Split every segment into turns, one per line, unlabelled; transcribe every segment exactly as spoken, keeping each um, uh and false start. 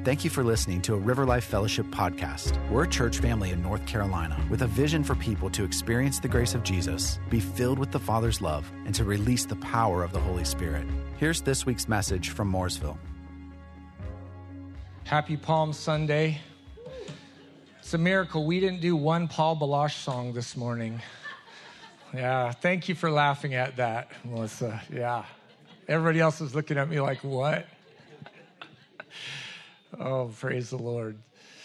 Thank you for listening to a River Life Fellowship podcast. We're a church family in North Carolina with a vision for people to experience the grace of Jesus, be filled with the Father's love, and to release the power of the Holy Spirit. Here's this week's message from Mooresville.
Happy Palm Sunday. It's a miracle. We didn't do one Paul Baloche song this morning. Yeah, thank you for laughing at that, Melissa. Yeah. Everybody else was looking at me like, what? Oh, praise the Lord.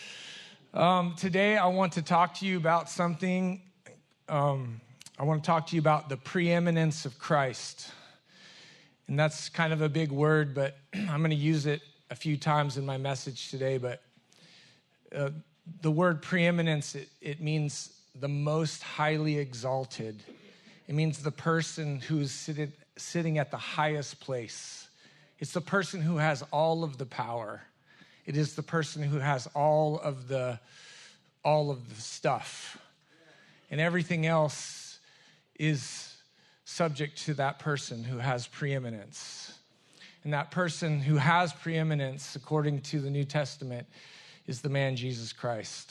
Um, today, I want to talk to you about something. Um, I want to talk to you about the preeminence of Christ. And that's kind of a big word, but I'm going to use it a few times in my message today. But uh, the word preeminence, it, it means the most highly exalted. It means the person who's sitting, sitting at the highest place. It's the person who has all of the power. It is the person who has all of the all of the stuff. And everything else is subject to that person who has preeminence. And that person who has preeminence, according to the New Testament, is the man Jesus Christ.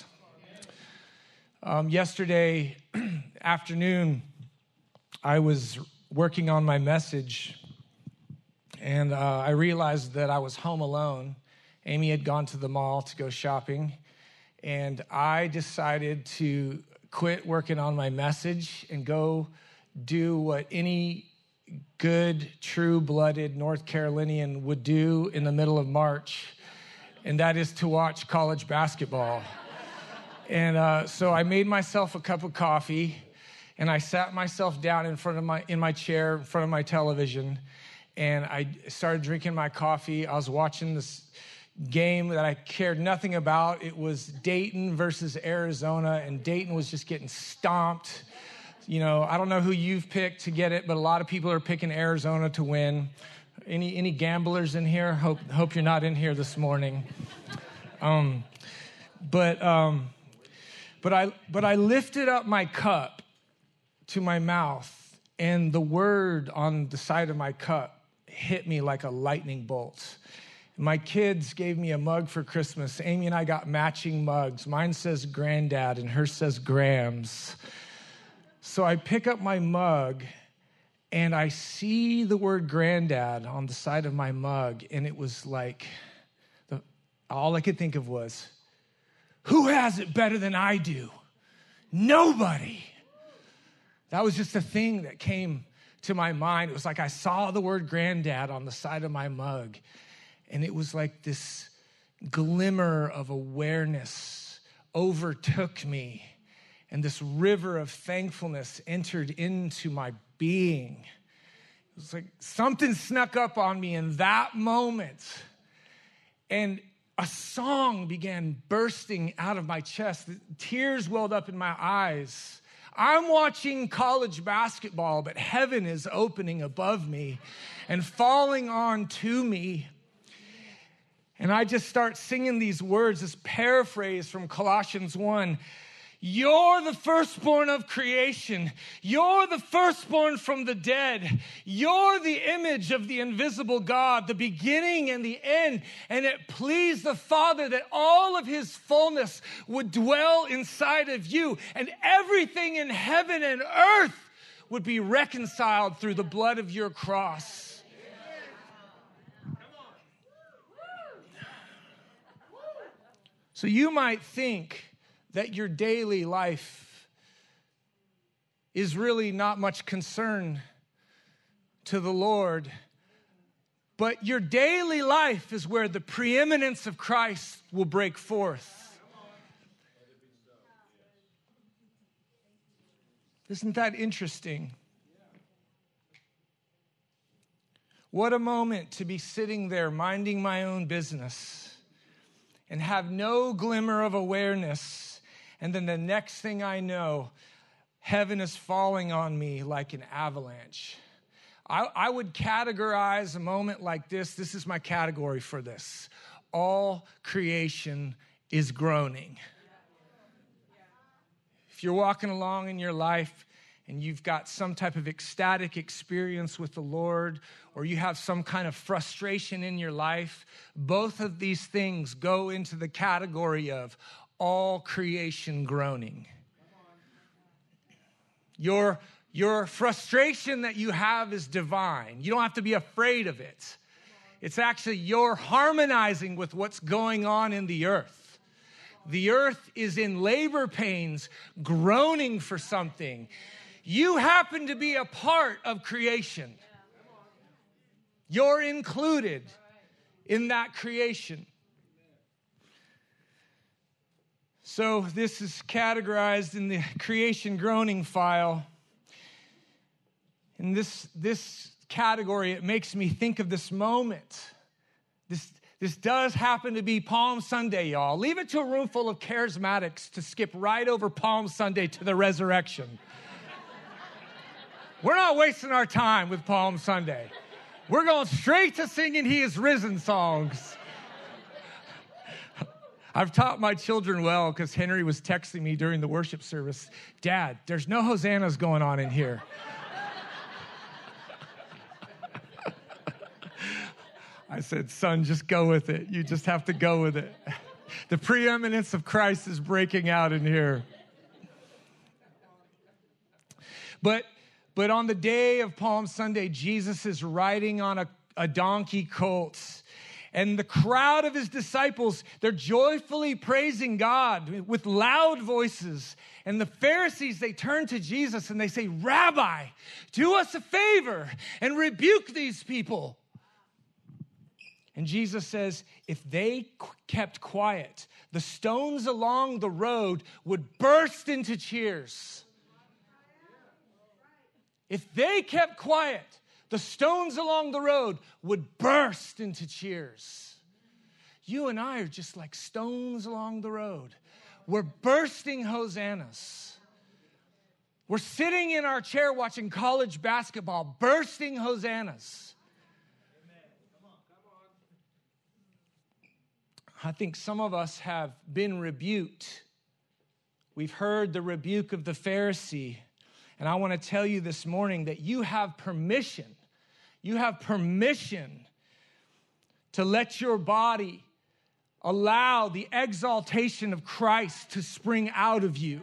Um, yesterday afternoon, I was working on my message, and uh, I realized that I was home alone. Amy had gone to the mall to go shopping, and I decided to quit working on my message and go do what any good, true-blooded North Carolinian would do in the middle of March, and that is to watch college basketball. And uh, so I made myself a cup of coffee, and I sat myself down in front of my in my chair, in front of my television, and I started drinking my coffee. I was watching this game that I cared nothing about. It was Dayton versus Arizona, and Dayton was just getting stomped. You know, I don't know who you've picked to get it, but a lot of people are picking Arizona to win. Any any gamblers in here? Hope hope you're not in here this morning. Um, but um, but I but I lifted up my cup to my mouth, and the word on the side of my cup hit me like a lightning bolt. My kids gave me a mug for Christmas. Amy and I got matching mugs. Mine says Granddad and hers says Grams. So I pick up my mug and I see the word Granddad on the side of my mug, and it was like, the, all I could think of was, who has it better than I do? Nobody. That was just a thing that came to my mind. It was like I saw the word Granddad on the side of my mug. And it was like this glimmer of awareness overtook me. And this river of thankfulness entered into my being. It was like something snuck up on me in that moment. And a song began bursting out of my chest. Tears welled up in my eyes. I'm watching college basketball, but heaven is opening above me and falling on to me. And I just start singing these words, this paraphrase from Colossians one. You're the firstborn of creation. You're the firstborn from the dead. You're the image of the invisible God, the beginning and the end. And it pleased the Father that all of his fullness would dwell inside of you. And everything in heaven and earth would be reconciled through the blood of your cross. So you might think that your daily life is really not much concern to the Lord, but your daily life is where the preeminence of Christ will break forth. Isn't that interesting? What a moment to be sitting there minding my own business and have no glimmer of awareness. And then the next thing I know, heaven is falling on me like an avalanche. I, I would categorize a moment like this. This is my category for this. All creation is groaning. If you're walking along in your life and you've got some type of ecstatic experience with the Lord, or you have some kind of frustration in your life, both of these things go into the category of all creation groaning. Your, your frustration that you have is divine. You don't have to be afraid of it. It's actually you're harmonizing with what's going on in the earth. The earth is in labor pains, groaning for something. You happen to be a part of creation. You're included in that creation. So this is categorized in the creation groaning file. In this, this category, it makes me think of this moment. This, this does happen to be Palm Sunday, y'all. Leave it to a room full of charismatics to skip right over Palm Sunday to the resurrection. We're not wasting our time with Palm Sunday. We're going straight to singing He is Risen songs. I've taught my children well because Henry was texting me during the worship service, Dad, there's no hosannas going on in here. I said, son, just go with it. You just have to go with it. The preeminence of Christ is breaking out in here. But But on the day of Palm Sunday, Jesus is riding on a, a donkey colt. And the crowd of his disciples, they're joyfully praising God with loud voices. And the Pharisees, they turn to Jesus and they say, Rabbi, do us a favor and rebuke these people. And Jesus says, if they kept quiet, the stones along the road would burst into cheers. If they kept quiet, the stones along the road would burst into cheers. You and I are just like stones along the road. We're bursting hosannas. We're sitting in our chair watching college basketball, bursting hosannas. I think some of us have been rebuked. We've heard the rebuke of the Pharisee. And I want to tell you this morning that you have permission. You have permission to let your body allow the exaltation of Christ to spring out of you.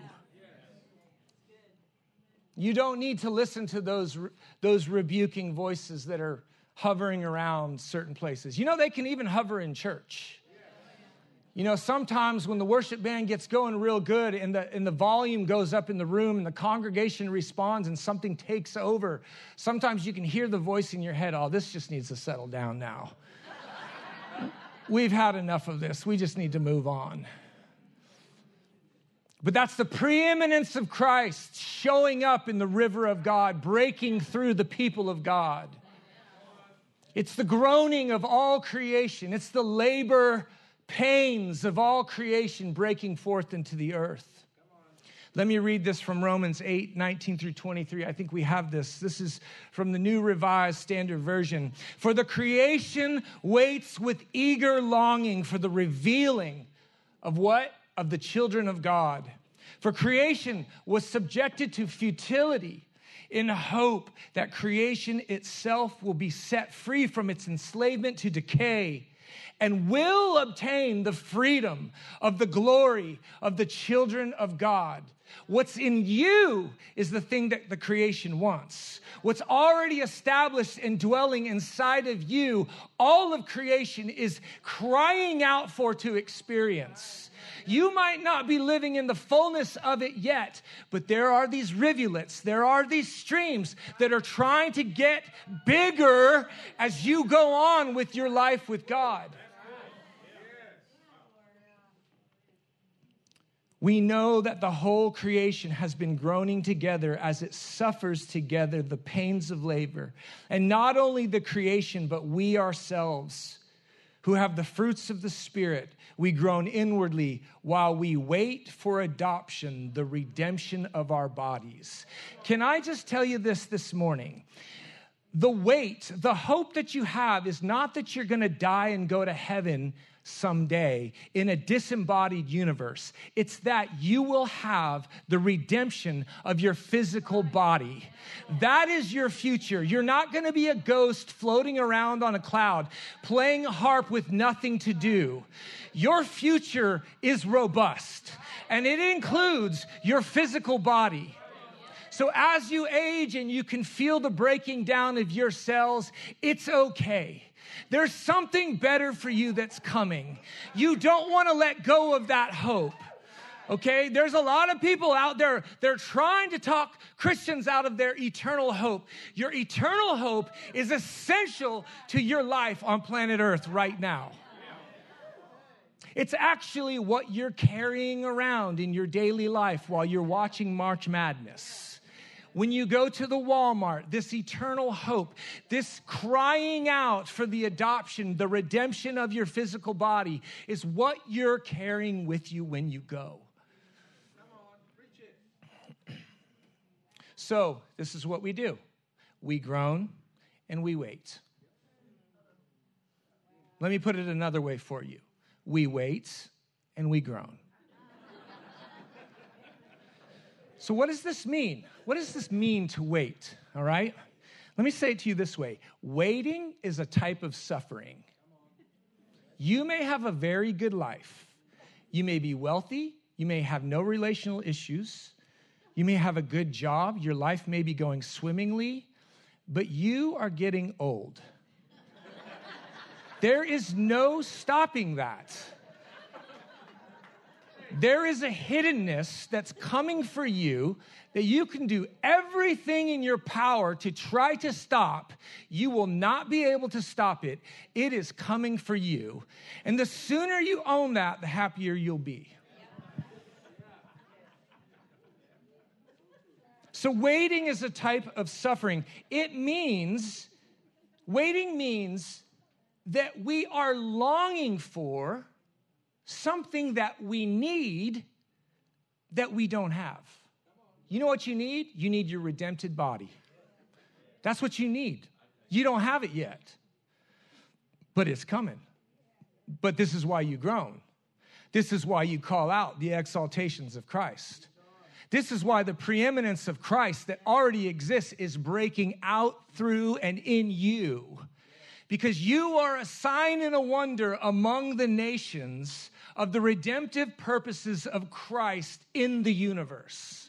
You don't need to listen to those, those rebuking voices that are hovering around certain places. You know, they can even hover in church. You know, sometimes when the worship band gets going real good and the, and the volume goes up in the room and the congregation responds and something takes over, sometimes you can hear the voice in your head, oh, this just needs to settle down now. We've had enough of this. We just need to move on. But that's the preeminence of Christ showing up in the river of God, breaking through the people of God. It's the groaning of all creation. It's the labor pains of all creation breaking forth into the earth. Let me read this from Romans eight, nineteen through twenty-three. I think we have this. This is from the New Revised Standard Version. For the creation waits with eager longing for the revealing of what? Of the children of God. For creation was subjected to futility in hope that creation itself will be set free from its enslavement to decay and will obtain the freedom of the glory of the children of God. What's in you is the thing that the creation wants. What's already established and dwelling inside of you, all of creation is crying out for to experience. You might not be living in the fullness of it yet, but there are these rivulets, there are these streams that are trying to get bigger as you go on with your life with God. We know that the whole creation has been groaning together as it suffers together the pains of labor. And not only the creation, but we ourselves, who have the fruits of the Spirit, we groan inwardly while we wait for adoption, the redemption of our bodies. Can I just tell you this this morning? The wait, the hope that you have is not that you're going to die and go to heaven someday in a disembodied universe. It's that you will have the redemption of your physical body. That is your future. You're not going to be a ghost floating around on a cloud, playing a harp with nothing to do. Your future is robust, and it includes your physical body. So as you age and you can feel the breaking down of your cells, it's okay. There's something better for you that's coming. You don't want to let go of that hope. Okay? There's a lot of people out there, they're trying to talk Christians out of their eternal hope. Your eternal hope is essential to your life on planet Earth right now. It's actually what you're carrying around in your daily life while you're watching March Madness. When you go to the Walmart, this eternal hope, this crying out for the adoption, the redemption of your physical body is what you're carrying with you when you go. Come on, preach it. So, this is what we do. We groan and we wait. Let me put it another way for you. We wait and we groan. So what does this mean? What does this mean to wait, all right? Let me say it to you this way. Waiting is a type of suffering. You may have a very good life. You may be wealthy. You may have no relational issues. You may have a good job. Your life may be going swimmingly, but you are getting old. There is no stopping that. There is a hiddenness that's coming for you that you can do everything in your power to try to stop. You will not be able to stop it. It is coming for you. And the sooner you own that, the happier you'll be. So waiting is a type of suffering. It means, waiting means that we are longing for something that we need that we don't have. You know what you need? You need your redempted body. That's what you need. You don't have it yet, but it's coming. But this is why you groan. This is why you call out the exaltations of Christ. This is why the preeminence of Christ that already exists is breaking out through and in you. Because you are a sign and a wonder among the nations of the redemptive purposes of Christ in the universe.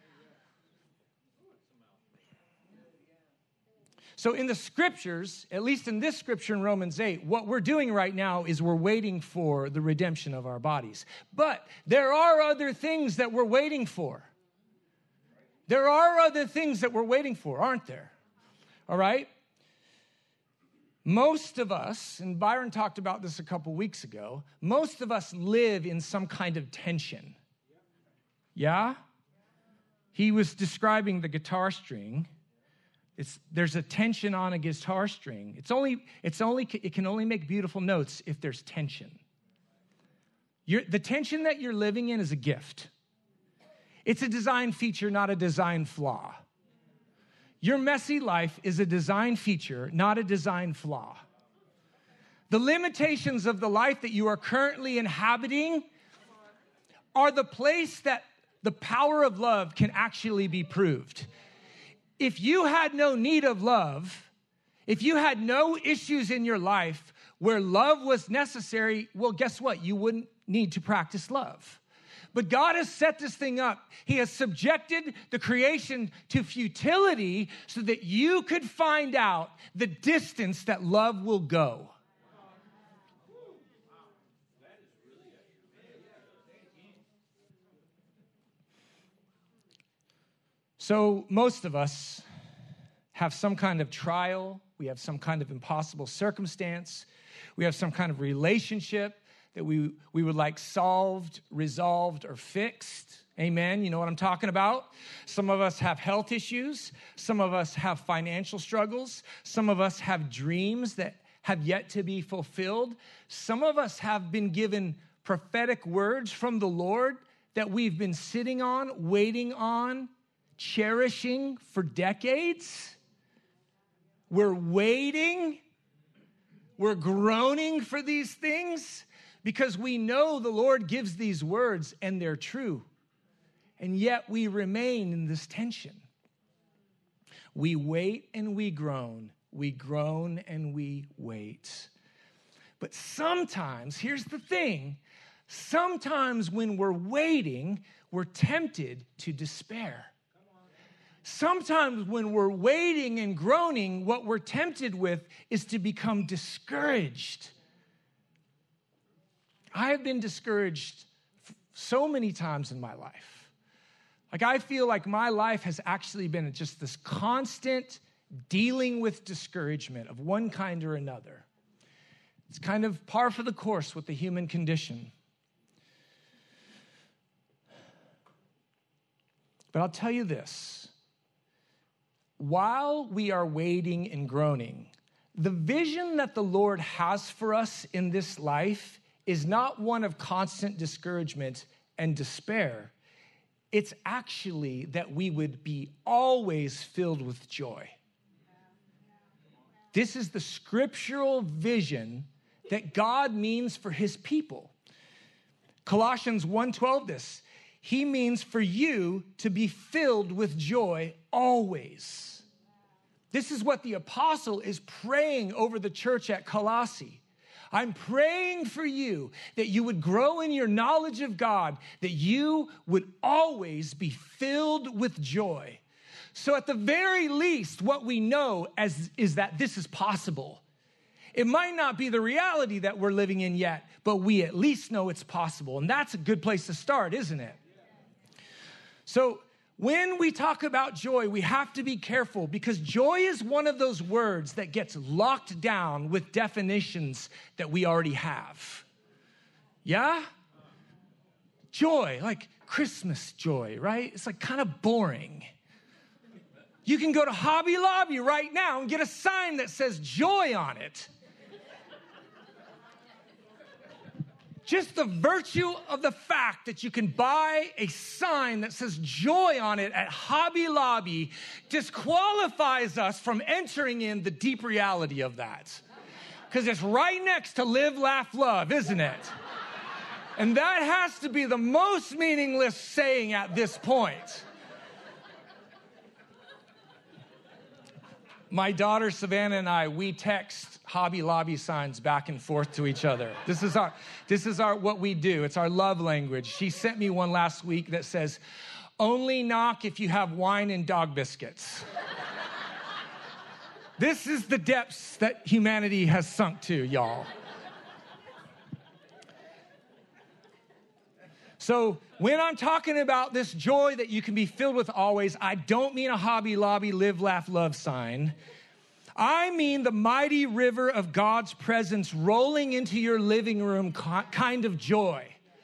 So in the scriptures, at least in this scripture in Romans eight, what we're doing right now is we're waiting for the redemption of our bodies. But there are other things that we're waiting for. There are other things that we're waiting for, aren't there? All right? Most of us, and Byron talked about this a couple weeks ago, most of us live in some kind of tension. Yeah? He was describing the guitar string. It's, there's a tension on a guitar string. It's only, it's only, it can only make beautiful notes if there's tension. You're, the tension that you're living in is a gift. It's a design feature, not a design flaw. Your messy life is a design feature, not a design flaw. The limitations of the life that you are currently inhabiting are the place that the power of love can actually be proved. If you had no need of love, if you had no issues in your life where love was necessary, well, guess what? You wouldn't need to practice love. But God has set this thing up. He has subjected the creation to futility so that you could find out the distance that love will go. So most of us have some kind of trial. We have some kind of impossible circumstance. We have some kind of relationship that we, we would like solved, resolved, or fixed. Amen. You know what I'm talking about? Some of us have health issues. Some of us have financial struggles. Some of us have dreams that have yet to be fulfilled. Some of us have been given prophetic words from the Lord that we've been sitting on, waiting on, cherishing for decades. We're waiting. We're groaning for these things. because we know the Lord gives these words and they're true. And yet we remain in this tension. We wait and we groan. We groan and we wait. But sometimes, here's the thing, sometimes when we're waiting, we're tempted to despair. Sometimes when we're waiting and groaning, what we're tempted with is to become discouraged. I have been discouraged so many times in my life. Like, I feel like my life has actually been just this constant dealing with discouragement of one kind or another. It's kind of par for the course with the human condition. But I'll tell you this. While we are waiting and groaning, the vision that the Lord has for us in this life is not one of constant discouragement and despair. It's actually that we would be always filled with joy. This is the scriptural vision that God means for his people. Colossians one twelve, this, he means for you to be filled with joy always. This is what the apostle is praying over the church at Colossae. I'm praying for you that you would grow in your knowledge of God, that you would always be filled with joy. So at the very least, what we know as, is that this is possible. It might not be the reality that we're living in yet, but we at least know it's possible. And that's a good place to start, isn't it? So when we talk about joy, we have to be careful because joy is one of those words that gets locked down with definitions that we already have. Yeah? Joy, like Christmas joy, right? It's like kind of boring. You can go to Hobby Lobby right now and get a sign that says joy on it. Just the virtue of the fact that you can buy a sign that says joy on it at Hobby Lobby disqualifies us from entering in the deep reality of that. Because it's right next to live, laugh, love, isn't it? And that has to be the most meaningless saying at this point. My daughter Savannah and I, we text Hobby Lobby signs back and forth to each other. This is our, this is our what we do. It's our love language. She sent me one last week that says, "Only knock if you have wine and dog biscuits." This is the depths that humanity has sunk to, y'all. So when I'm talking about this joy that you can be filled with always, I don't mean a Hobby Lobby live, laugh, love sign. I mean the mighty river of God's presence rolling into your living room kind of joy.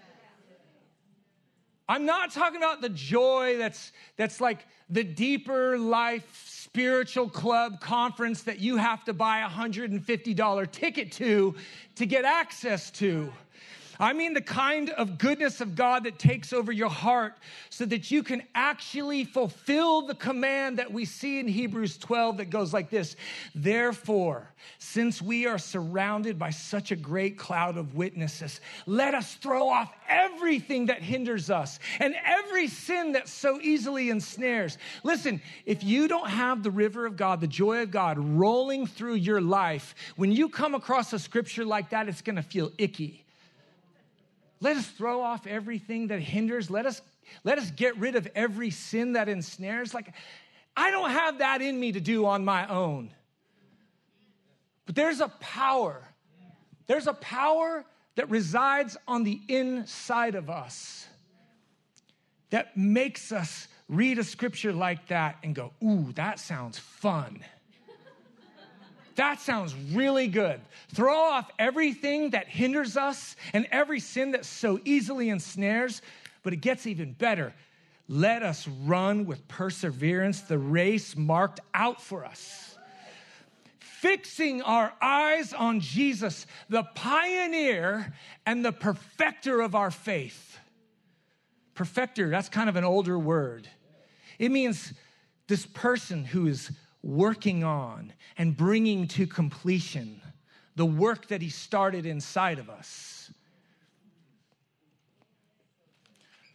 I'm not talking about the joy that's, that's like the deeper life spiritual club conference that you have to buy a one hundred fifty dollars ticket to to get access to. I mean the kind of goodness of God that takes over your heart so that you can actually fulfill the command that we see in Hebrews twelve that goes like this. Therefore, since we are surrounded by such a great cloud of witnesses, let us throw off everything that hinders us and every sin that so easily ensnares. Listen, if you don't have the river of God, the joy of God rolling through your life, when you come across a scripture like that, it's going to feel icky. Let us throw off everything that hinders. Let us, let us get rid of every sin that ensnares. Like, I don't have that in me to do on my own. But there's a power. There's a power that resides on the inside of us that makes us read a scripture like that and go, ooh, that sounds fun. That sounds really good. Throw off everything that hinders us and every sin that so easily ensnares, but it gets even better. Let us run with perseverance the race marked out for us, fixing our eyes on Jesus, the pioneer and the perfecter of our faith. Perfecter, that's kind of an older word. It means this person who is working on and bringing to completion the work that he started inside of us.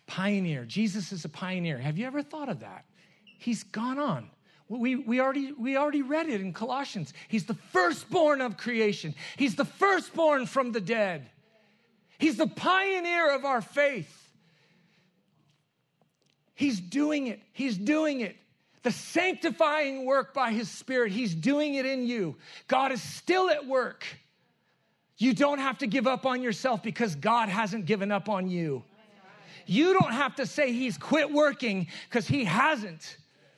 Pioneer. Jesus is a pioneer. Have you ever thought of that? He's gone on. We, we, already, we already read it in Colossians. He's the firstborn of creation. He's the firstborn from the dead. He's the pioneer of our faith. He's doing it. He's doing it. The sanctifying work by his Spirit, he's doing it in you. God is still at work. You don't have to give up on yourself because God hasn't given up on you. You don't have to say he's quit working because he hasn't.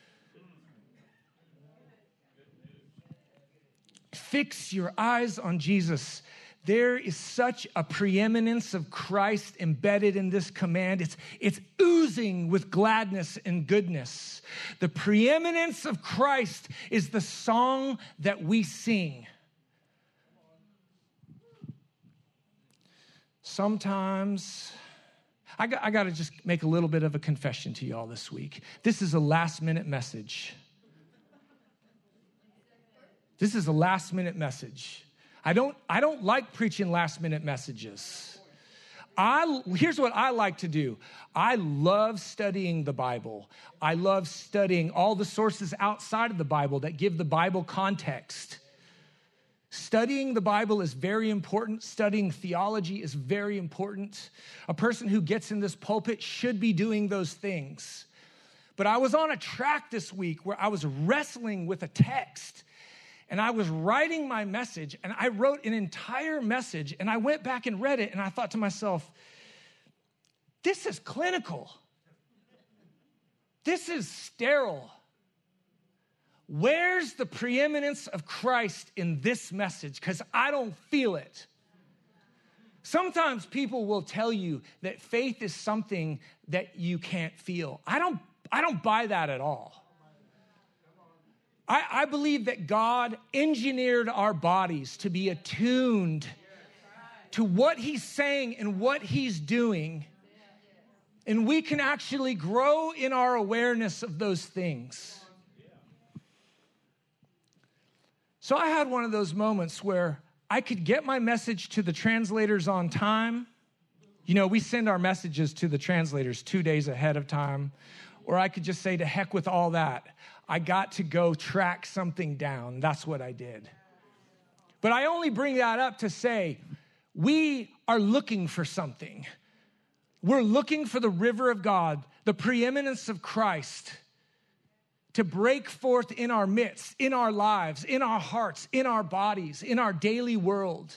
Fix your eyes on Jesus. There is such a preeminence of Christ embedded in this command. It's, it's oozing with gladness and goodness. The preeminence of Christ is the song that we sing. Sometimes, I got, I got to just make a little bit of a confession to y'all this week. This is a last minute message. This is a last minute message. I don't, I don't like preaching last minute messages. I, here's what I like to do. I love studying the Bible. I love studying all the sources outside of the Bible that give the Bible context. Studying the Bible is very important. Studying theology is very important. A person who gets in this pulpit should be doing those things. But I was on a track this week where I was wrestling with a text. And I was writing my message, and I wrote an entire message, and I went back and read it, and I thought to myself, this is clinical. This is sterile. Where's the preeminence of Christ in this message? Because I don't feel it. Sometimes people will tell you that faith is something that you can't feel. I don't, I don't buy that at all. I, I believe that God engineered our bodies to be attuned to what he's saying and what he's doing. And we can actually grow in our awareness of those things. So I had one of those moments where I could get my message to the translators on time. You know, we send our messages to the translators two days ahead of time. Or I could just say, to heck with all that. I got to go track something down. That's what I did. But I only bring that up to say, we are looking for something. We're looking for the river of God, the preeminence of Christ, to break forth in our midst, in our lives, in our hearts, in our bodies, in our daily world.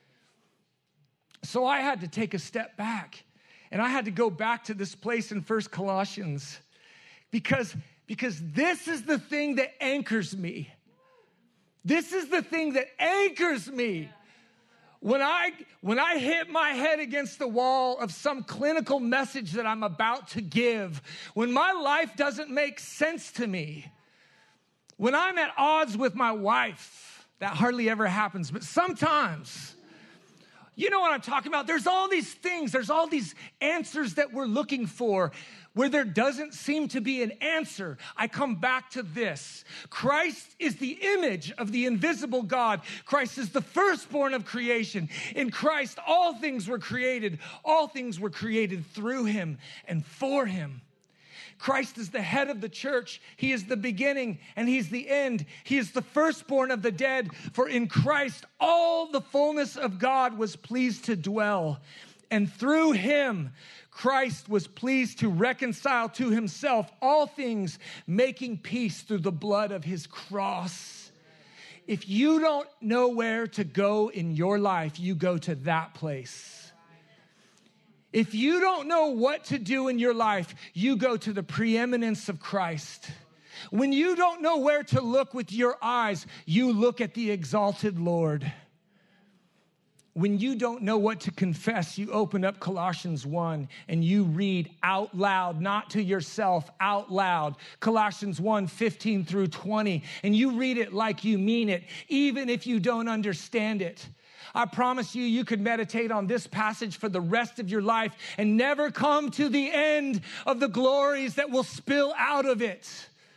So I had to take a step back, and I had to go back to this place in First Colossians because, because this is the thing that anchors me. This is the thing that anchors me. When I, when I hit my head against the wall of some clinical message that I'm about to give, when my life doesn't make sense to me, when I'm at odds with my wife, that hardly ever happens, but sometimes, you know what I'm talking about? There's all these things, there's all these answers that we're looking for. Where there doesn't seem to be an answer, I come back to this. Christ is the image of the invisible God. Christ is the firstborn of creation. In Christ, all things were created. All things were created through him and for him. Christ is the head of the church. He is the beginning and he's the end. He is the firstborn of the dead. For in Christ, all the fullness of God was pleased to dwell. And through him, Christ was pleased to reconcile to himself all things, making peace through the blood of his cross. If you don't know where to go in your life, you go to that place. If you don't know what to do in your life, you go to the preeminence of Christ. When you don't know where to look with your eyes, you look at the exalted Lord. When you don't know what to confess, you open up Colossians one and you read out loud, not to yourself, out loud. Colossians one, fifteen through twenty. And you read it like you mean it, even if you don't understand it. I promise you, you could meditate on this passage for the rest of your life and never come to the end of the glories that will spill out of it.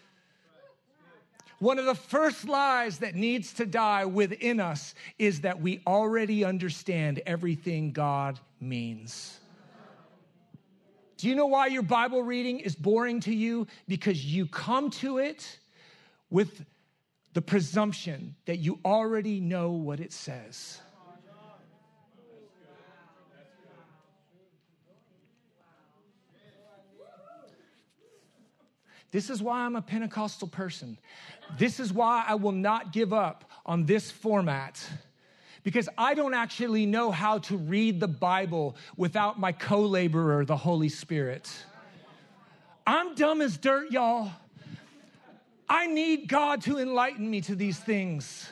One of the first lies that needs to die within us is that we already understand everything God means. Do you know why your Bible reading is boring to you? Because you come to it with the presumption that you already know what it says. This is why I'm a Pentecostal person. This is why I will not give up on this format, because I don't actually know how to read the Bible without my co-laborer, the Holy Spirit. I'm dumb as dirt, y'all. I need God to enlighten me to these things.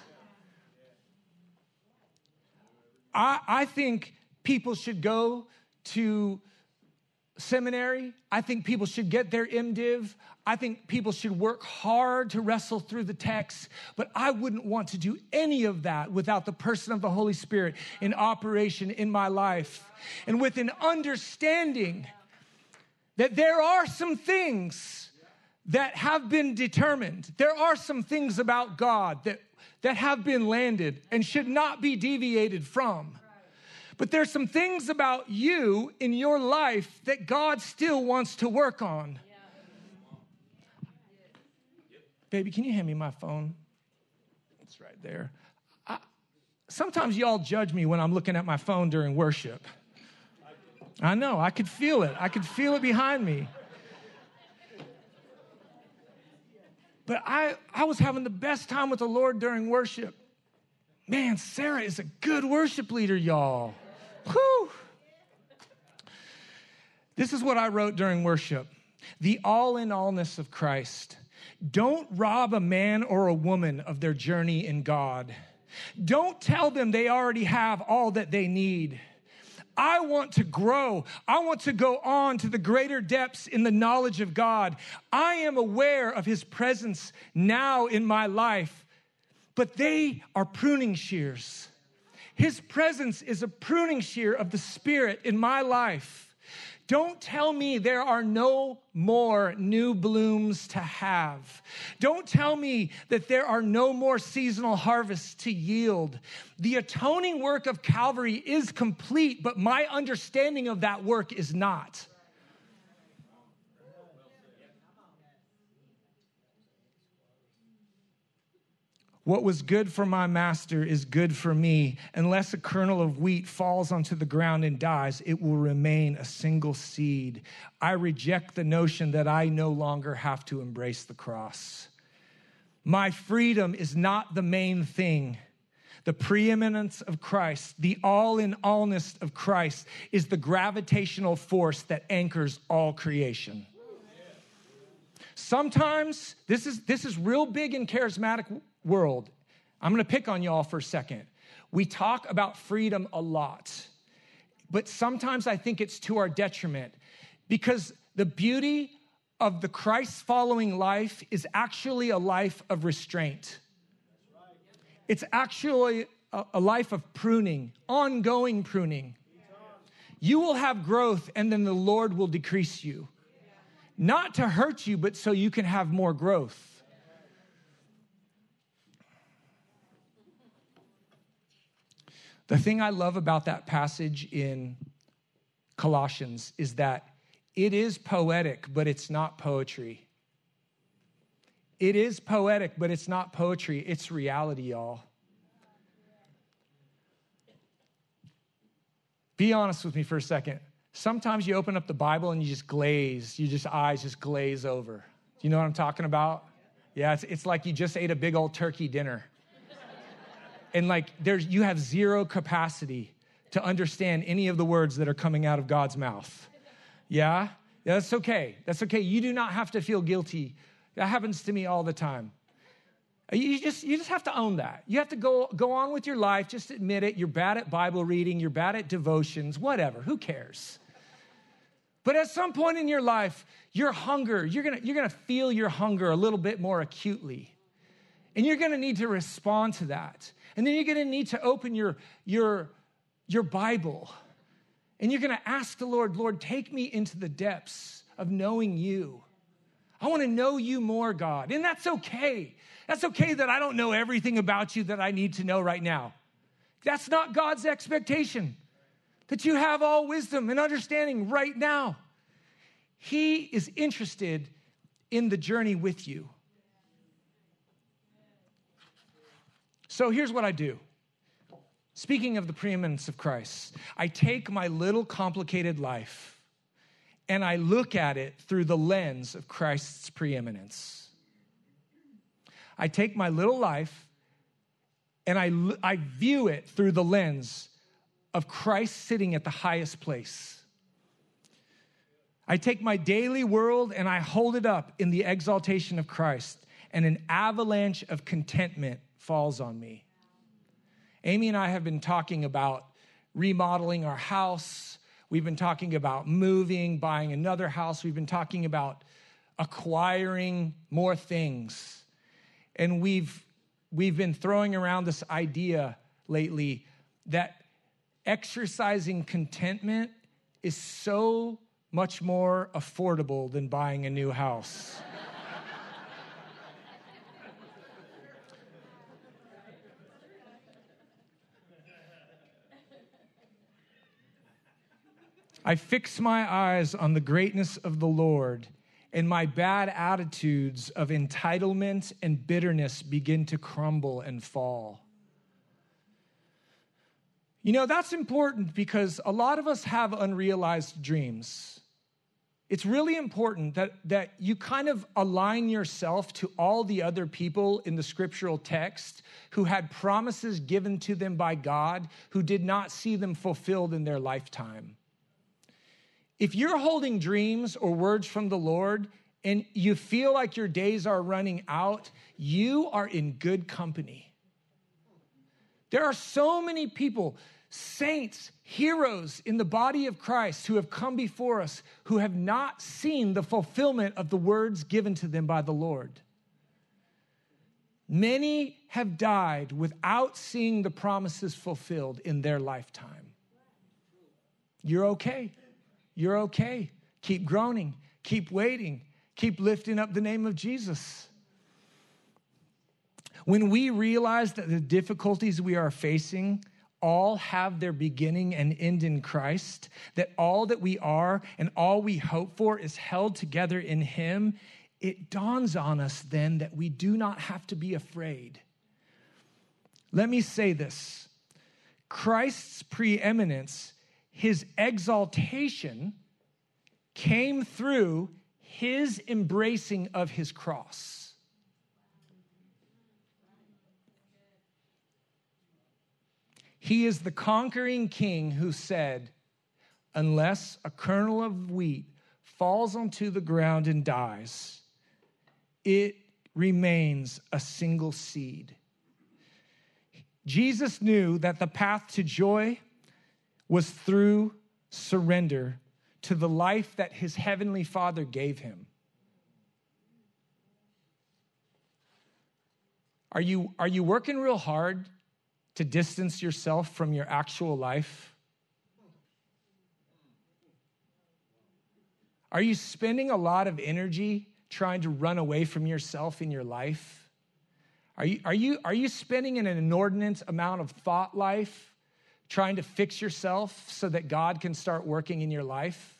I, I think people should go to seminary. I think people should get their MDiv. I think people should work hard to wrestle through the text, but I wouldn't want to do any of that without the person of the Holy Spirit in operation in my life. And with an understanding that there are some things that have been determined. There are some things about God that, that have been landed and should not be deviated from. But there's some things about you in your life that God still wants to work on. Baby, can you hand me my phone? It's right there. I, sometimes y'all judge me when I'm looking at my phone during worship. I know, I could feel it. I could feel it behind me. But I, I was having the best time with the Lord during worship. Man, Sarah is a good worship leader, y'all. Whew. This is what I wrote during worship. The all-in-allness of Christ. Don't rob a man or a woman of their journey in God. Don't tell them they already have all that they need. I want to grow. I want to go on to the greater depths in the knowledge of God. I am aware of his presence now in my life, but they are pruning shears. His presence is a pruning shear of the Spirit in my life. Don't tell me there are no more new blooms to have. Don't tell me that there are no more seasonal harvests to yield. The atoning work of Calvary is complete, but my understanding of that work is not. What was good for my master is good for me. Unless a kernel of wheat falls onto the ground and dies, it will remain a single seed. I reject the notion that I no longer have to embrace the cross. My freedom is not the main thing. The preeminence of Christ, the all-in-allness of Christ is the gravitational force that anchors all creation. Sometimes, this is, this is real big in charismatic world. I'm going to pick on y'all for a second. We talk about freedom a lot, but sometimes I think it's to our detriment, because the beauty of the Christ-following life is actually a life of restraint. It's actually a, a life of pruning, ongoing pruning. You will have growth, and then the Lord will decrease you. Not to hurt you, but so you can have more growth. The thing I love about that passage in Colossians is that it is poetic, but it's not poetry. It is poetic, but it's not poetry. It's reality, y'all. Be honest with me for a second. Sometimes you open up the Bible and you just glaze. You just, eyes just glaze over. Do you know what I'm talking about? Yeah, it's, it's like you just ate a big old turkey dinner. And like there's, you have zero capacity to understand any of the words that are coming out of God's mouth. Yeah? Yeah, that's okay. That's okay. You do not have to feel guilty. That happens to me all the time. You just, you just have to own that. You have to go, go on with your life. Just admit it. You're bad at Bible reading. You're bad at devotions, whatever. Who cares? But at some point in your life, your hunger, you're gonna, you're gonna feel your hunger a little bit more acutely. And you're gonna need to respond to that. And then you're gonna need to open your, your, your Bible. And you're gonna ask the Lord, Lord, take me into the depths of knowing you. I wanna know you more, God. And that's okay. That's okay that I don't know everything about you that I need to know right now. That's not God's expectation, that you have all wisdom and understanding right now. He is interested in the journey with you. So here's what I do. Speaking of the preeminence of Christ, I take my little complicated life and I look at it through the lens of Christ's preeminence. I take my little life and I, I view it through the lens of Christ sitting at the highest place. I take my daily world and I hold it up in the exaltation of Christ, and an avalanche of contentment falls on me. Amy and I have been talking about remodeling our house. We've been talking about moving, buying another house. We've been talking about acquiring more things. And we've we've been throwing around this idea lately that exercising contentment is so much more affordable than buying a new house. I fix my eyes on the greatness of the Lord, and my bad attitudes of entitlement and bitterness begin to crumble and fall. You know, that's important because a lot of us have unrealized dreams. It's really important that, that you kind of align yourself to all the other people in the scriptural text who had promises given to them by God who did not see them fulfilled in their lifetime. If you're holding dreams or words from the Lord and you feel like your days are running out, you are in good company. There are so many people, saints, heroes in the body of Christ who have come before us who have not seen the fulfillment of the words given to them by the Lord. Many have died without seeing the promises fulfilled in their lifetime. You're okay. You're okay. Keep groaning. Keep waiting. Keep lifting up the name of Jesus. When we realize that the difficulties we are facing all have their beginning and end in Christ, that all that we are and all we hope for is held together in Him, it dawns on us then that we do not have to be afraid. Let me say this. Christ's preeminence, His exaltation, came through His embracing of His cross. He is the conquering King who said, unless a kernel of wheat falls onto the ground and dies, it remains a single seed. Jesus knew that the path to joy was through surrender to the life that His heavenly Father gave Him. Are you, are you working real hard to distance yourself from your actual life? Are you spending a lot of energy trying to run away from yourself in your life? Are you, are you, are you spending an inordinate amount of thought life trying to fix yourself so that God can start working in your life?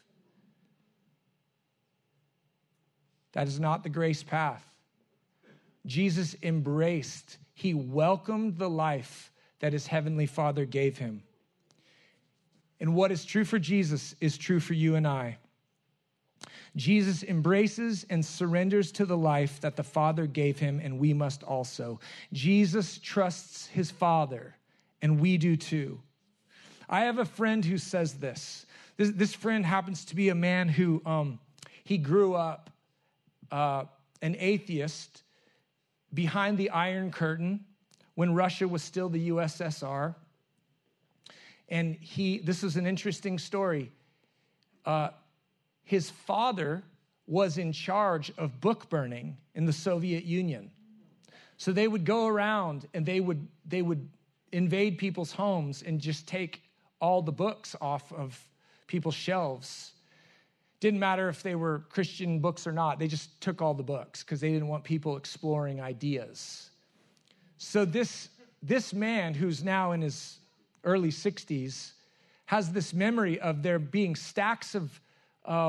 That is not the grace path. Jesus embraced, He welcomed the life that His heavenly Father gave Him. And what is true for Jesus is true for you and I. Jesus embraces and surrenders to the life that the Father gave Him, and we must also. Jesus trusts His Father, and we do too. I have a friend who says this. This, this friend happens to be a man who, um, he grew up uh, an atheist behind the Iron Curtain when Russia was still the U S S R. And he, this is an interesting story. Uh, his father was in charge of book burning in the Soviet Union. So they would go around and they would, they would invade people's homes and just take all the books off of people's shelves. Didn't matter if they were Christian books or not. They just took all the books because they didn't want people exploring ideas. So this, this man, who's now in his early sixties, has this memory of there being stacks of um,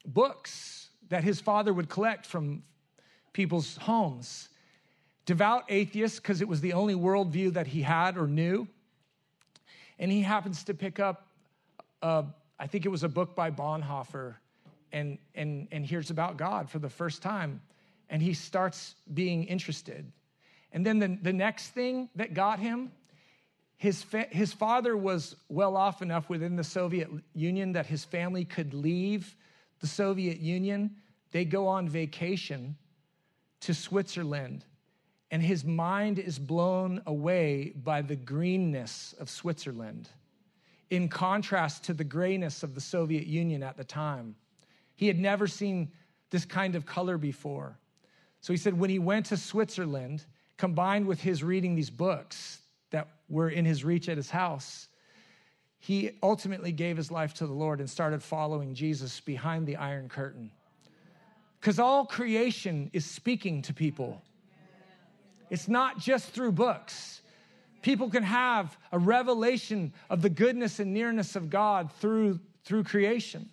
books that his father would collect from people's homes. Devout atheist, because it was the only worldview that he had or knew. And he happens to pick up, uh, I think it was a book by Bonhoeffer, and, and, and hears about God for the first time. And he starts being interested. And then the, the next thing that got him, his, fa- his father was well off enough within the Soviet Union that his family could leave the Soviet Union. They go on vacation to Switzerland. And his mind is blown away by the greenness of Switzerland, in contrast to the grayness of the Soviet Union at the time. He had never seen this kind of color before. So he said when he went to Switzerland, combined with his reading these books that were in his reach at his house, he ultimately gave his life to the Lord and started following Jesus behind the Iron Curtain. Because all creation is speaking to people. It's not just through books. People can have a revelation of the goodness and nearness of God through, through creation.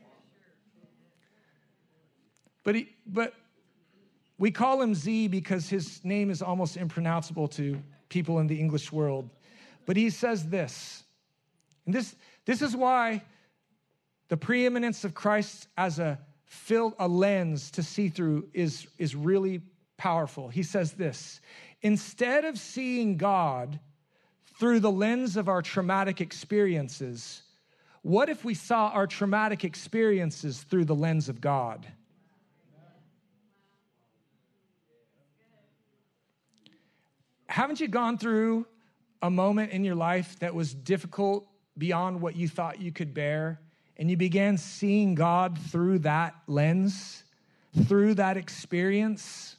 But, he, but we call him Z because his name is almost impronounceable to people in the English world. But he says this, and this, this is why the preeminence of Christ as a, fill, a lens to see through is, is really powerful. He says this: instead of seeing God through the lens of our traumatic experiences, what if we saw our traumatic experiences through the lens of God? Haven't you gone through a moment in your life that was difficult beyond what you thought you could bear, and you began seeing God through that lens, through that experience?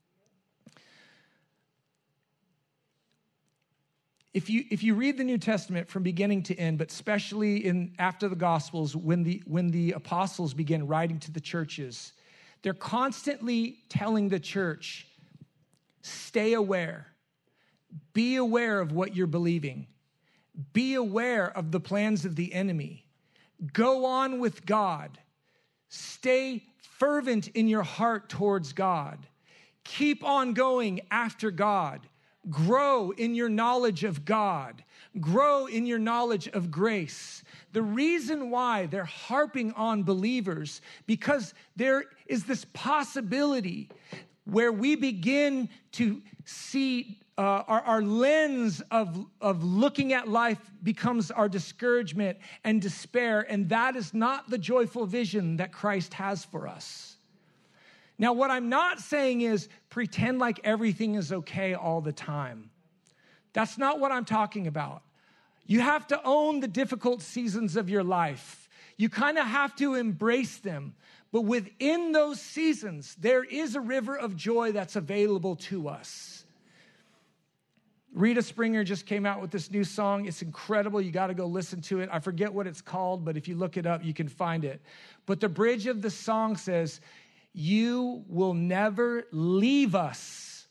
If you, if you read the New Testament from beginning to end, but especially in after the Gospels, when the, when the apostles begin writing to the churches, they're constantly telling the church, stay aware. Be aware of what you're believing. Be aware of the plans of the enemy. Go on with God. Stay fervent in your heart towards God. Keep on going after God. Grow in your knowledge of God. Grow in your knowledge of grace. The reason why they're harping on believers, because there is this possibility where we begin to see uh, our, our lens of, of looking at life becomes our discouragement and despair, and that is not the joyful vision that Christ has for us. Now, what I'm not saying is pretend like everything is okay all the time. That's not what I'm talking about. You have to own the difficult seasons of your life. You kind of have to embrace them. But within those seasons, there is a river of joy that's available to us. Rita Springer just came out with this new song. It's incredible. You got to go listen to it. I forget what it's called, but if you look it up, you can find it. But the bridge of the song says, you will never leave us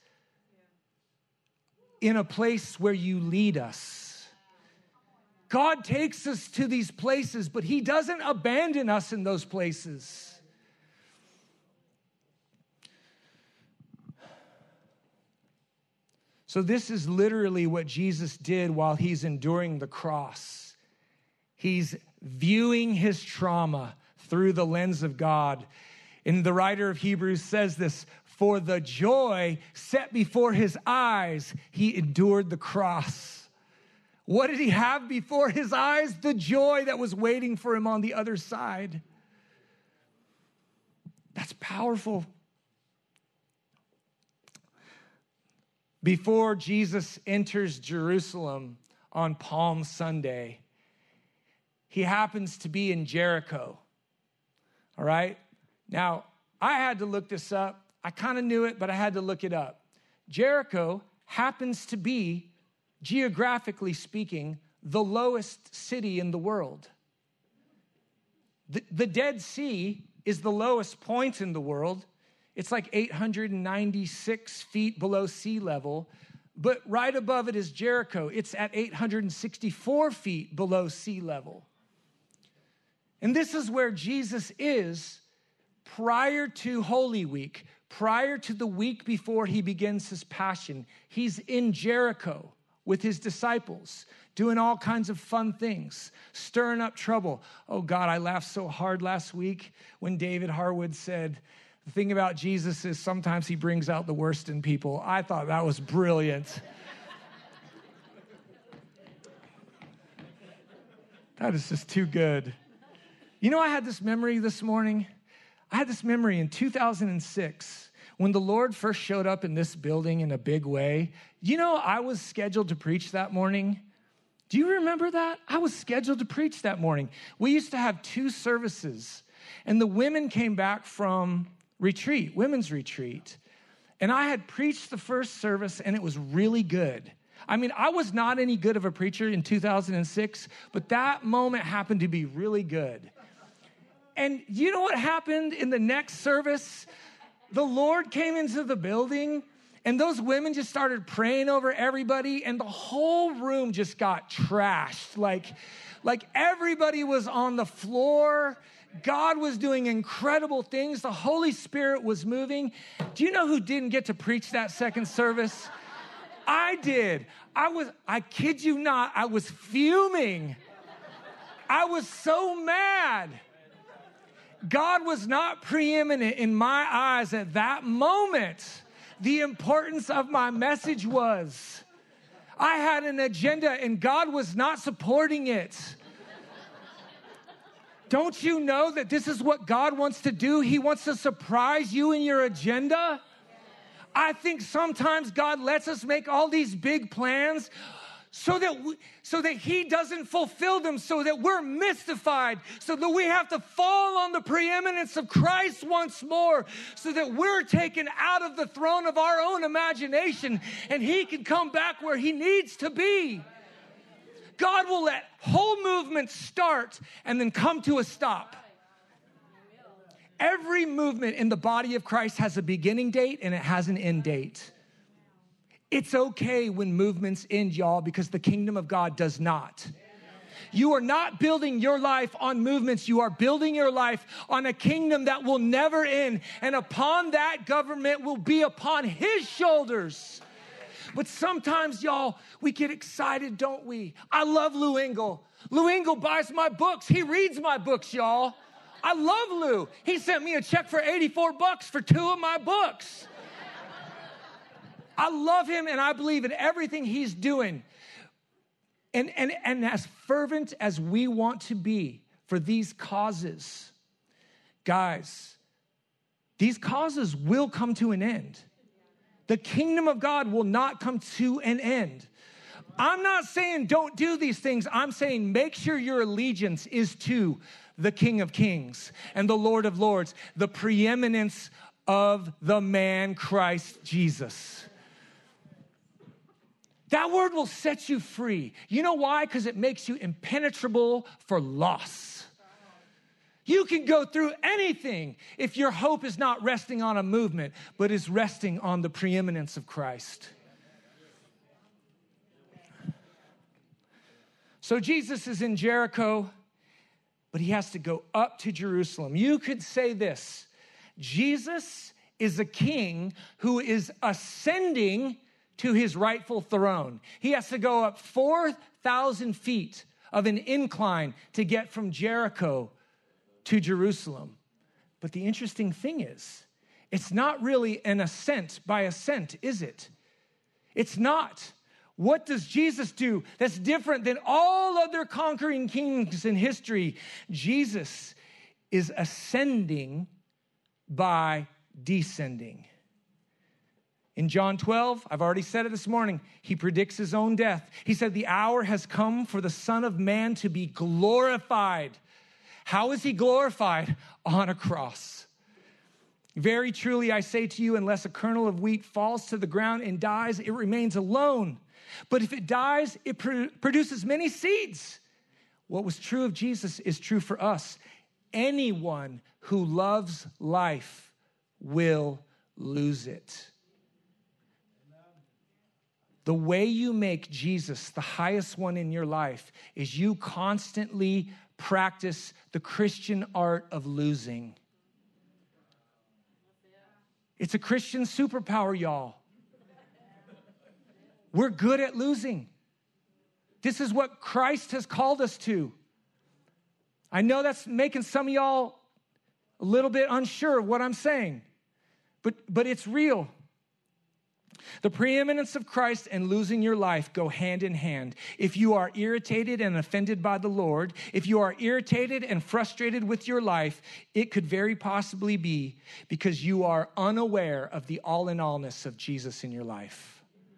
in a place where you lead us. God takes us to these places, but he doesn't abandon us in those places. So this is literally what Jesus did while he's enduring the cross. He's viewing his trauma through the lens of God. And the writer of Hebrews says this, for the joy set before his eyes, he endured the cross. What did he have before his eyes? The joy that was waiting for him on the other side. That's powerful. Before Jesus enters Jerusalem on Palm Sunday, he happens to be in Jericho. All right? Now, I had to look this up. I kind of knew it, but I had to look it up. Jericho happens to be, geographically speaking, the lowest city in the world. The, the Dead Sea is the lowest point in the world. It's like eight hundred ninety-six feet below sea level, but right above it is Jericho. It's at eight hundred sixty-four feet below sea level. And this is where Jesus is prior to Holy Week, prior to the week before he begins his passion, he's in Jericho with his disciples, doing all kinds of fun things, stirring up trouble. Oh God, I laughed so hard last week when David Harwood said, the thing about Jesus is sometimes he brings out the worst in people. I thought that was brilliant. That is just too good. You know, I had this memory this morning. I had this memory in two thousand six when the Lord first showed up in this building in a big way. You know, I was scheduled to preach that morning. Do you remember that? I was scheduled to preach that morning. We used to have two services, and the women came back from retreat, women's retreat, and I had preached the first service, and it was really good. I mean, I was not any good of a preacher in two thousand six, but that moment happened to be really good. And you know what happened in the next service? The Lord came into the building, and those women just started praying over everybody, and the whole room just got trashed. Like, like everybody was on the floor. God was doing incredible things. The Holy Spirit was moving. Do you know who didn't get to preach that second service? I did. I was, I kid you not, I was fuming. I was so mad. God was not preeminent in my eyes at that moment. The importance of my message was, I had an agenda and God was not supporting it. Don't you know that this is what God wants to do? He wants to surprise you in your agenda. I think sometimes God lets us make all these big plans so that we, so that he doesn't fulfill them, so that we're mystified, so that we have to fall on the preeminence of Christ once more, so that we're taken out of the throne of our own imagination and he can come back where he needs to be. God will let whole movements start and then come to a stop. Every movement in the body of Christ has a beginning date and it has an end date. It's okay when movements end, y'all, because the kingdom of God does not. You are not building your life on movements. You are building your life on a kingdom that will never end. And upon that, government will be upon his shoulders. But sometimes, y'all, we get excited, don't we? I love Lou Engle. Lou Engle buys my books. He reads my books, y'all. I love Lou. He sent me a check for eighty-four bucks for two of my books. I love him and I believe in everything he's doing. And, and, and as fervent as we want to be for these causes, guys, these causes will come to an end. The kingdom of God will not come to an end. I'm not saying don't do these things. I'm saying make sure your allegiance is to the King of Kings and the Lord of Lords, the preeminence of the man Christ Jesus. That word will set you free. You know why? Because it makes you impenetrable for loss. You can go through anything if your hope is not resting on a movement, but is resting on the preeminence of Christ. So Jesus is in Jericho, but he has to go up to Jerusalem. You could say this: Jesus is a king who is ascending to his rightful throne. He has to go up four thousand feet of an incline to get from Jericho to Jerusalem. But the interesting thing is, it's not really an ascent by ascent, is it? It's not. What does Jesus do that's different than all other conquering kings in history? Jesus is ascending by descending. In John twelve, I've already said it this morning, he predicts his own death. He said, the hour has come for the Son of Man to be glorified. How is he glorified? On a cross. Very truly, I say to you, unless a kernel of wheat falls to the ground and dies, it remains alone. But if it dies, it pro- produces many seeds. What was true of Jesus is true for us. Anyone who loves life will lose it. The way you make Jesus the highest one in your life is you constantly practice the Christian art of losing. It's a Christian superpower, y'all. We're good at losing. This is what Christ has called us to. I know that's making some of y'all a little bit unsure of what I'm saying, but, but it's real. The preeminence of Christ and losing your life go hand in hand. If you are irritated and offended by the Lord, if you are irritated and frustrated with your life, it could very possibly be because you are unaware of the all-in-allness of Jesus in your life.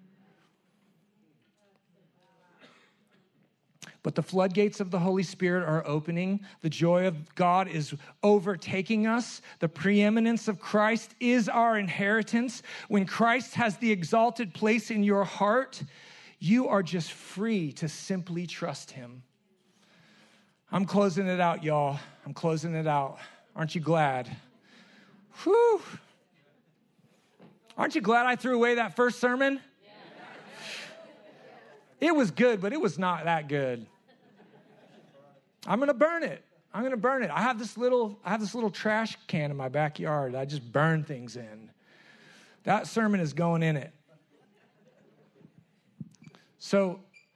But the floodgates of the Holy Spirit are opening. The joy of God is overtaking us. The preeminence of Christ is our inheritance. When Christ has the exalted place in your heart, you are just free to simply trust him. I'm closing it out, y'all. I'm closing it out. Aren't you glad? Whew. Aren't you glad I threw away that first sermon? It was good, but it was not that good. I'm going to burn it. I'm going to burn it. I have this little I have this little trash can in my backyard. I just burn things in. That sermon is going in it. So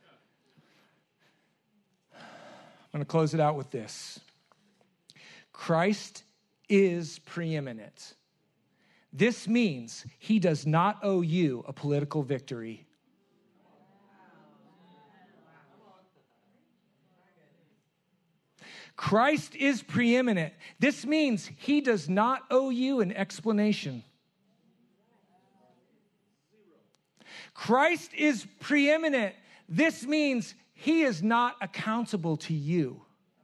I'm going to close it out with this. Christ is preeminent. This means he does not owe you a political victory. Christ is preeminent. This means he does not owe you an explanation. Christ is preeminent. This means he is not accountable to you.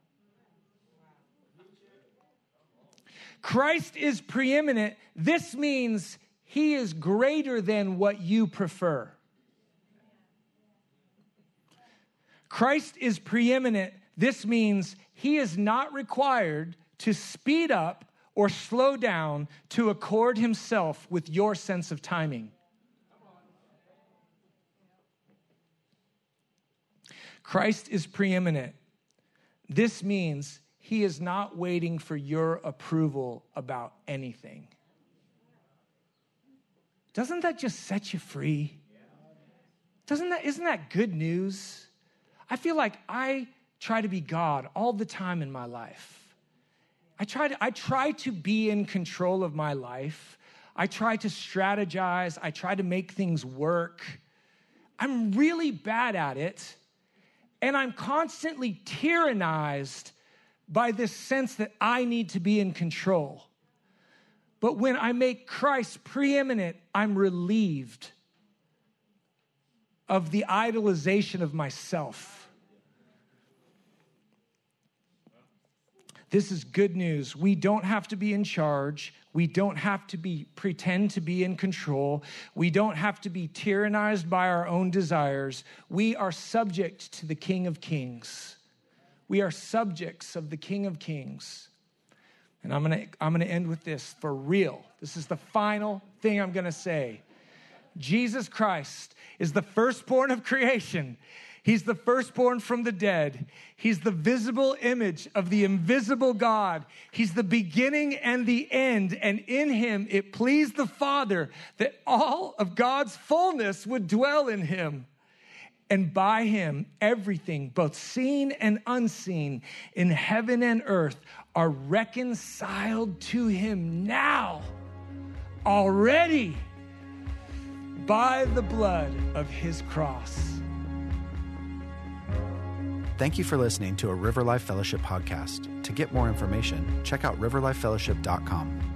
Christ is preeminent. This means he is greater than what you prefer. Christ is preeminent. This means he is not required to speed up or slow down to accord himself with your sense of timing. Christ is preeminent. This means he is not waiting for your approval about anything. Doesn't that just set you free? Doesn't that, isn't that good news? I feel like I try to be God all the time in my life. I try to, I try to be in control of my life. I try to strategize. I try to make things work. I'm really bad at it. And I'm constantly tyrannized by this sense that I need to be in control. But when I make Christ preeminent, I'm relieved of the idolization of myself. This is good news. We don't have to be in charge. We don't have to be pretend to be in control. We don't have to be tyrannized by our own desires. We are subject to the King of Kings. We are subjects of the King of Kings. And I'm gonna, I'm gonna end with this for real. This is the final thing I'm gonna say. Jesus Christ is the firstborn of creation. He's the firstborn from the dead. He's the visible image of the invisible God. He's the beginning and the end. And in him, it pleased the Father that all of God's fullness would dwell in him. And by him, everything, both seen and unseen, in heaven and earth, are reconciled to him now, already, by the blood of his cross.
Thank you for listening to a River Life Fellowship podcast. To get more information, check out river life fellowship dot com.